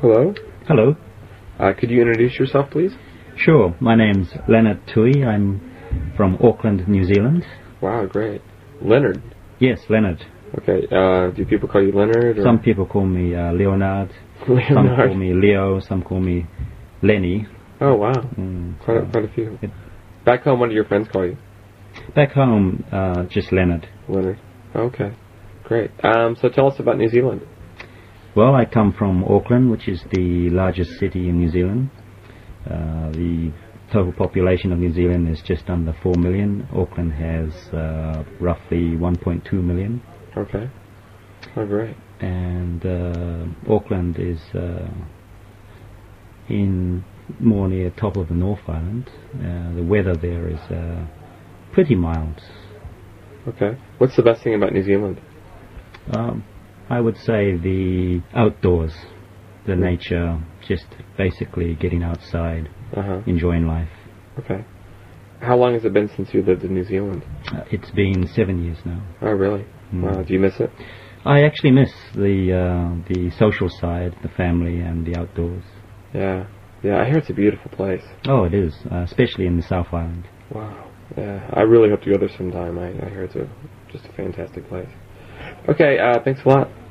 Hello. Hello. Could you introduce yourself, please? Sure. My name's Leonard Tui. I'm from Auckland, New Zealand. Wow, great. Leonard. Yes, Leonard. Okay. Do people call you Leonard? Or? Some people call me Leonard. Leonard. Some call me Leo. Some call me Lenny. Oh, wow. Quite a few. Back home, what do your friends call you? Back home, just Leonard. Leonard. Okay. Great. So tell us about New Zealand. Well, I come from Auckland, which is the largest city in New Zealand. The total population of New Zealand is just under 4 million. Auckland has roughly 1.2 million. Okay. Oh, great. And Auckland is in more near top of the North Island. The weather there is pretty mild. Okay. What's the best thing about New Zealand? I would say the outdoors, the nature, just basically getting outside, enjoying life. Okay. How long has it been since you lived in New Zealand? It's been 7 years now. Oh, really? Wow. Do you miss it? I actually miss the social side, the family, and the outdoors. Yeah. Yeah, I hear it's a beautiful place. Oh, it is, especially in the South Island. Wow. Yeah, I really hope to go there sometime. I hear it's just a fantastic place. Okay, thanks a lot.